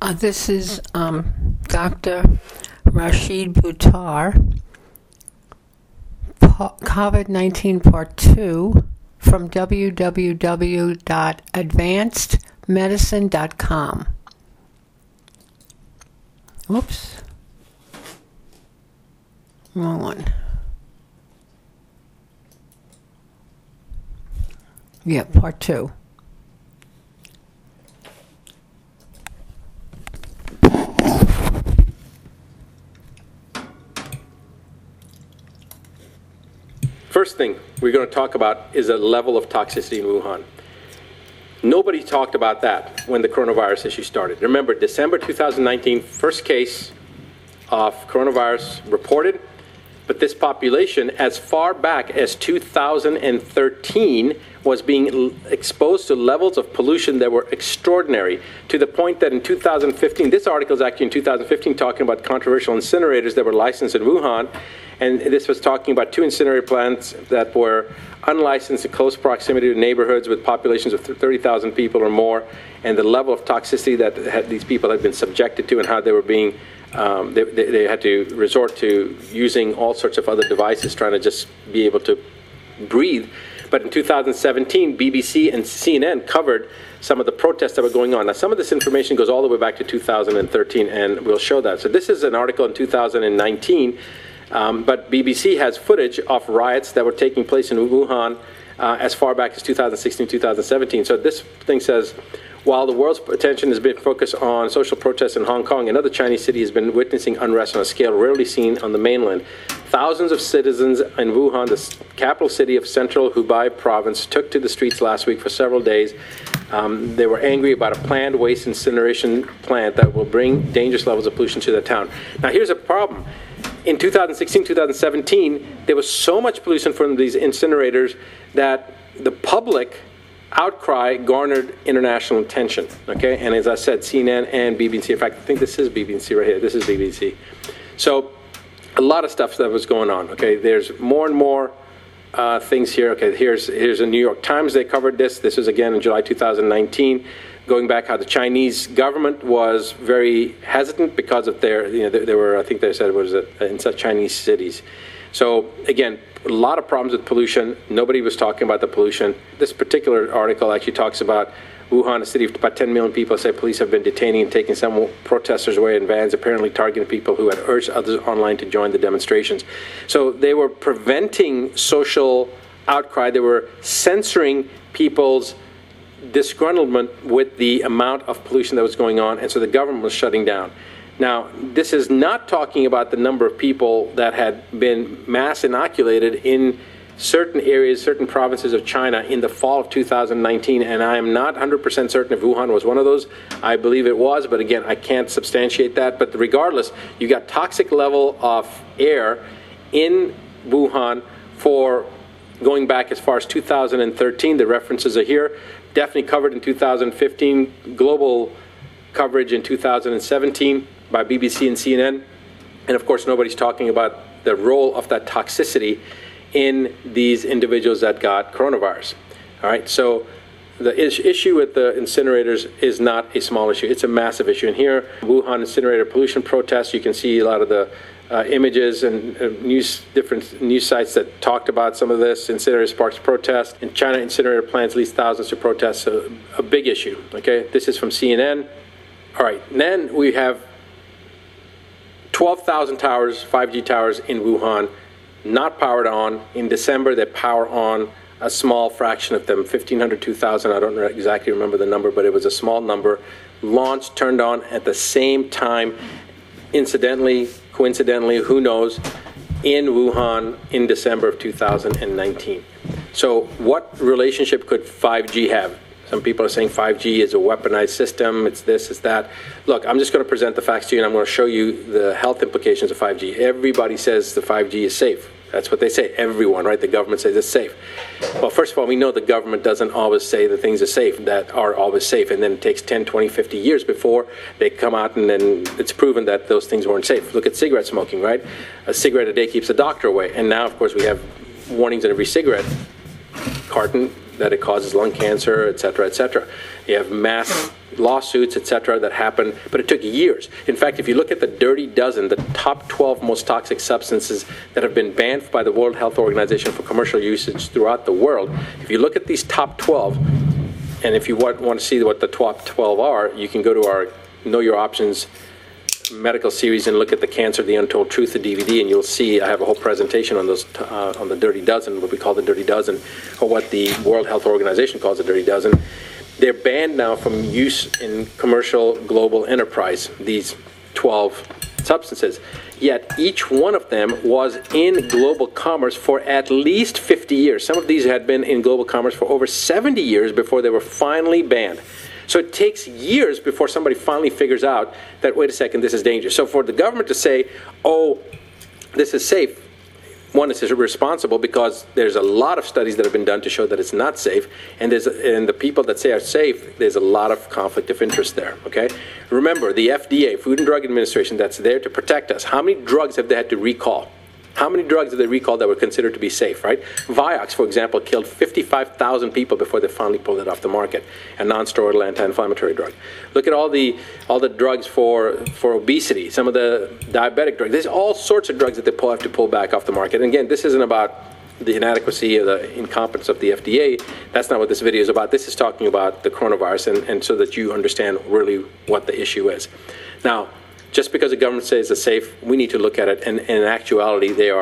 This is Dr. Rashid Buttar, COVID-19 Part 2 from www.advancedmedicine.com. Whoops. Wrong one. Yeah, Part 2. First thing we're going to talk about is the level of toxicity in Wuhan. Nobody talked about that when the coronavirus issue started. Remember, December 2019, first case of coronavirus reported, but this population, as far back as 2013, was being exposed to levels of pollution that were extraordinary, to the point that in 2015, this article is actually in 2015 talking about controversial incinerators that were licensed in Wuhan, and this was talking about 2 incinerator plants that were unlicensed in close proximity to neighborhoods with populations of 30,000 people or more, and the level of toxicity that these people had been subjected to and how they were being they had to resort to using all sorts of other devices trying to just be able to breathe. But in 2017, BBC and CNN covered some of the protests that were going on. Now, some of this information goes all the way back to 2013, and we'll show that. So this is an article in 2019, but BBC has footage of riots that were taking place in Wuhan as far back as 2016, 2017. So this thing says, while the world's attention has been focused on social protests in Hong Kong, another Chinese city has been witnessing unrest on a scale rarely seen on the mainland. Thousands of citizens in Wuhan, the capital city of central Hubei province, took to the streets last week for several days. They were angry about a planned waste incineration plant that will bring dangerous levels of pollution to the town. Now, here's a problem. In 2016, 2017, there was so much pollution from these incinerators that the public outcry garnered international attention, okay? And as I said, CNN and BBC, in fact, I think this is BBC right here. This is BBC. So a lot of stuff that was going on, okay? There's more and more things here. Okay, here's a New York Times. They covered this. This was, again, in July 2019, going back how the Chinese government was very hesitant because of their, there were, I think they said it was in such Chinese cities. So, again, a lot of problems with pollution. Nobody was talking about the pollution. This particular article actually talks about Wuhan, a city of about 10 million people, say police have been detaining and taking some protesters away in vans, apparently targeting people who had urged others online to join the demonstrations. So they were preventing social outcry. They were censoring people's disgruntlement with the amount of pollution that was going on, and so the government was shutting down. Now, this is not talking about the number of people that had been mass inoculated in certain areas, certain provinces of China in the fall of 2019, and I am not 100% certain if Wuhan was one of those. I believe it was, but again, I can't substantiate that. But regardless, you got toxic level of air in Wuhan for going back as far as 2013. The references are here. Definitely covered in 2015, global coverage in 2017 by BBC and CNN. And of course, nobody's talking about the role of that toxicity in these individuals that got coronavirus. All right, so the issue with the incinerators is not a small issue. It's a massive issue. And here, Wuhan incinerator pollution protests, you can see a lot of the images and different news sites that talked about some of this. Incinerator sparks protest. In China, incinerator plants leads thousands to protest. So a big issue, okay? This is from CNN. All right, and then we have 12,000 towers, 5G towers in Wuhan, not powered on. In December, they power on a small fraction of them, 1,500, 2,000. I don't exactly remember the number, but it was a small number. Launched, turned on at the same time, incidentally, coincidentally, who knows, in Wuhan in December of 2019. So what relationship could 5G have? Some people are saying 5G is a weaponized system, it's this, it's that. Look, I'm just going to present the facts to you, and I'm going to show you the health implications of 5G. Everybody says the 5G is safe. That's what they say. Everyone, right? The government says it's safe. Well, first of all, we know the government doesn't always say the things are safe, that are always safe, and then it takes 10, 20, 50 years before they come out and then it's proven that those things weren't safe. Look at cigarette smoking, right? A cigarette a day keeps the doctor away. And now, of course, we have warnings in every cigarette carton that it causes lung cancer, et cetera, et cetera. You have mass lawsuits, etc., that happened, but it took years. In fact, if you look at the Dirty Dozen, the top 12 most toxic substances that have been banned by the World Health Organization for commercial usage throughout the world, if you look at these top 12, and if you want to see what the top 12 are, you can go to our Know Your Options medical series and look at the Cancer, the Untold Truth, the DVD, and you'll see I have a whole presentation on those, on the Dirty Dozen, what we call the Dirty Dozen, or what the World Health Organization calls the Dirty Dozen. They're banned now from use in commercial global enterprise, these 12 substances. Yet each one of them was in global commerce for at least 50 years. Some of these had been in global commerce for over 70 years before they were finally banned. So it takes years before somebody finally figures out that, wait a second, this is dangerous. So for the government to say, oh, this is safe, one, is irresponsible because there's a lot of studies that have been done to show that it's not safe, and the people that say are safe, there's a lot of conflict of interest there, okay? Remember, the FDA, Food and Drug Administration, that's there to protect us. How many drugs have they had to recall? How many drugs did they recall that were considered to be safe, right? Vioxx, for example, killed 55,000 people before they finally pulled it off the market, a non-steroidal anti-inflammatory drug. Look at all the drugs for obesity, some of the diabetic drugs. There's all sorts of drugs that they have to pull back off the market. And again, this isn't about the inadequacy or the incompetence of the FDA. That's not what this video is about. This is talking about the coronavirus, and so that you understand really what the issue is. Now, just because the government says it's safe, we need to look at it. And in actuality, there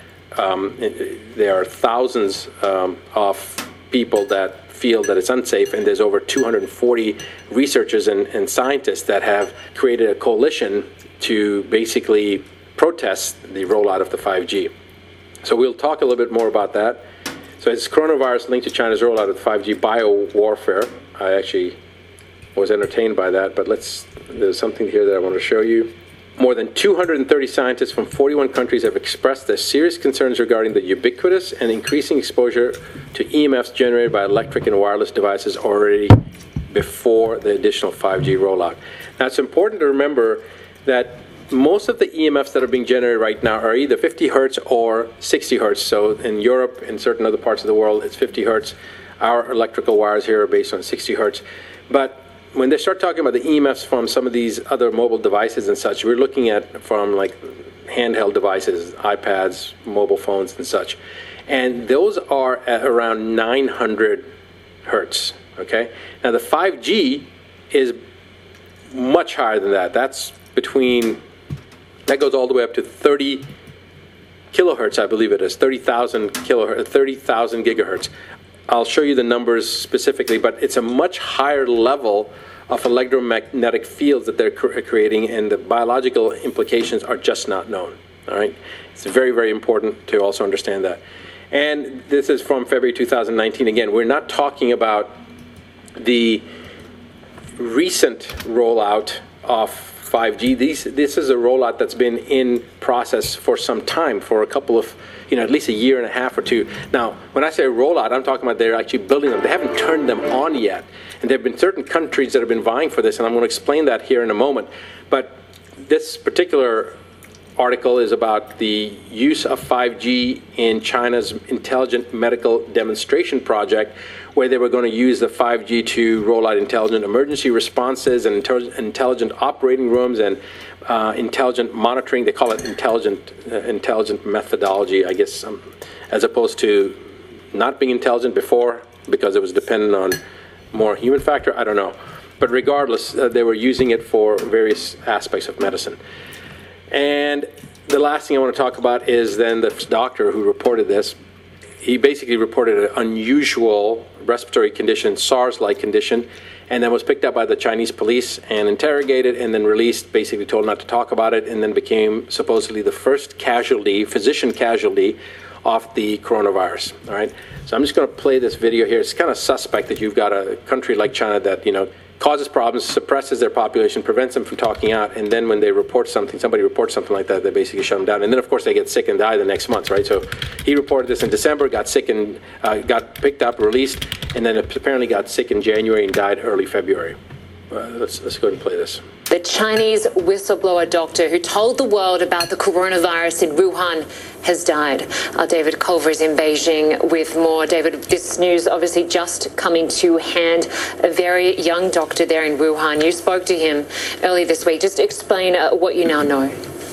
are thousands of people that feel that it's unsafe, and there's over 240 researchers and scientists that have created a coalition to basically protest the rollout of the 5G. So we'll talk a little bit more about that. So it's coronavirus linked to China's rollout of the 5G biowarfare. I actually was entertained by that, but there's something here that I want to show you. More than 230 scientists from 41 countries have expressed their serious concerns regarding the ubiquitous and increasing exposure to EMFs generated by electric and wireless devices already before the additional 5G rollout. Now, it's important to remember that most of the EMFs that are being generated right now are either 50 hertz or 60 hertz. So in Europe and certain other parts of the world, it's 50 hertz. Our electrical wires here are based on 60 hertz. But when they start talking about the EMFs from some of these other mobile devices and such, we're looking at from like handheld devices, iPads, mobile phones and such. And those are at around 900 hertz, okay? Now the 5G is much higher than that. That goes all the way up to 30 kilohertz, I believe it is, 30,000 kilohertz, 30,000 gigahertz. I'll show you the numbers specifically, but it's a much higher level of electromagnetic fields that they're creating, and the biological implications are just not known. All right, it's very, very important to also understand that. And this is from February 2019. Again, we're not talking about the recent rollout of 5G. This is a rollout that's been in process for some time, for a couple of, at least a year and a half or two. Now, when I say rollout, I'm talking about they're actually building them. They haven't turned them on yet. And there have been certain countries that have been vying for this, and I'm going to explain that here in a moment. But this particular article is about the use of 5G in China's Intelligent Medical Demonstration Project, where they were going to use the 5G to roll out intelligent emergency responses and intelligent operating rooms and intelligent monitoring. They call it intelligent methodology, I guess, as opposed to not being intelligent before because it was dependent on more human factor. I don't know. But regardless, they were using it for various aspects of medicine. And the last thing I want to talk about is then the doctor who reported this. He basically reported an unusual respiratory condition, SARS-like condition, and then was picked up by the Chinese police and interrogated and then released, basically told not to talk about it, and then became supposedly the first casualty, physician casualty, of the coronavirus. All right. So I'm just going to play this video here. It's kind of suspect that you've got a country like China that, causes problems, suppresses their population, prevents them from talking out, and then when they report something, somebody reports something like that, they basically shut them down. And then, of course, they get sick and die the next month, right? So he reported this in December, got sick and got picked up, released, and then apparently got sick in January and died early February. Let's go ahead and play this. The Chinese whistleblower doctor who told the world about the coronavirus in Wuhan has died. Our David Culver is in Beijing with more. David, this news obviously just coming to hand. A very young doctor there in Wuhan. You spoke to him early this week. Just explain what you now know.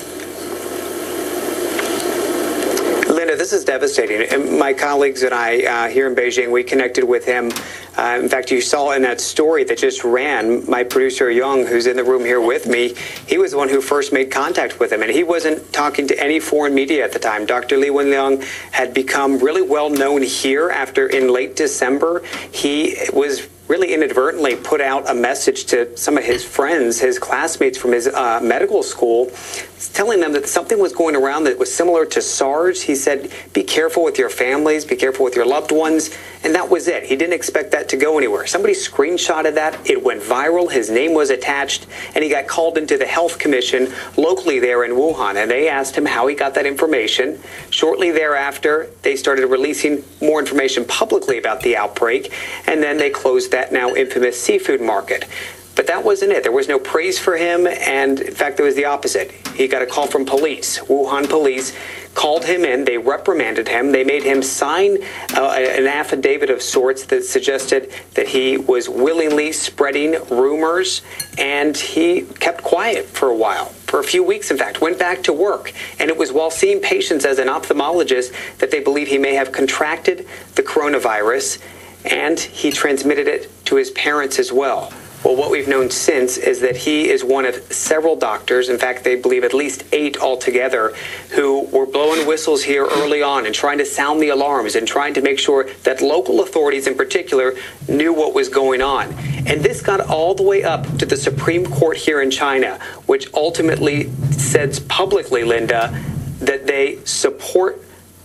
Linda, this is devastating. And my colleagues and I here in Beijing, we connected with him. In fact, you saw in that story that just ran, my producer Young, who's in the room here with me, he was the one who first made contact with him. And he wasn't talking to any foreign media at the time. Dr. Li Wenliang had become really well known here after in late December. He was really inadvertently put out a message to some of his friends, his classmates from his medical school, telling them that something was going around that was similar to SARS. He said, be careful with your families, be careful with your loved ones. And that was it. He didn't expect that to go anywhere. Somebody screenshotted that. It went viral. His name was attached, and he got called into the health commission locally there in Wuhan. And they asked him how he got that information. Shortly thereafter, they started releasing more information publicly about the outbreak. And then they closed that now infamous seafood market. But that wasn't it. There was no praise for him. And in fact, there was the opposite. He got a call from police. Wuhan police called him in. They reprimanded him. They made him sign an affidavit of sorts that suggested that he was willingly spreading rumors. And he kept quiet for a while, for a few weeks, in fact, went back to work. And it was while seeing patients as an ophthalmologist that they believe he may have contracted the coronavirus, and he transmitted it to his parents as well. Well, what we've known since is that he is one of several doctors, in fact, they believe at least 8 altogether, who were blowing whistles here early on and trying to sound the alarms and trying to make sure that local authorities in particular knew what was going on. And this got all the way up to the Supreme Court here in China, which ultimately says publicly, Linda, that they support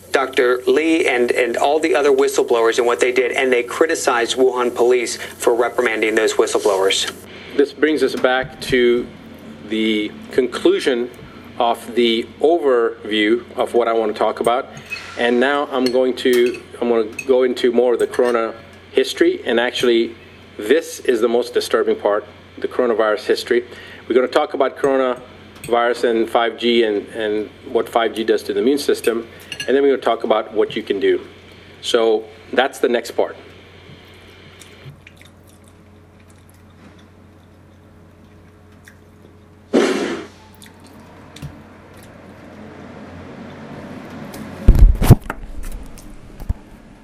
Dr. Li and all the other whistleblowers and what they did, and they criticized Wuhan police for reprimanding those whistleblowers. This brings us back to the conclusion of the overview of what I want to talk about. And now I'm going to go into more of the corona history. And actually, this is the most disturbing part, the coronavirus history. We're going to talk about coronavirus and 5G and what 5G does to the immune system. And then we're going to talk about what you can do. So that's the next part.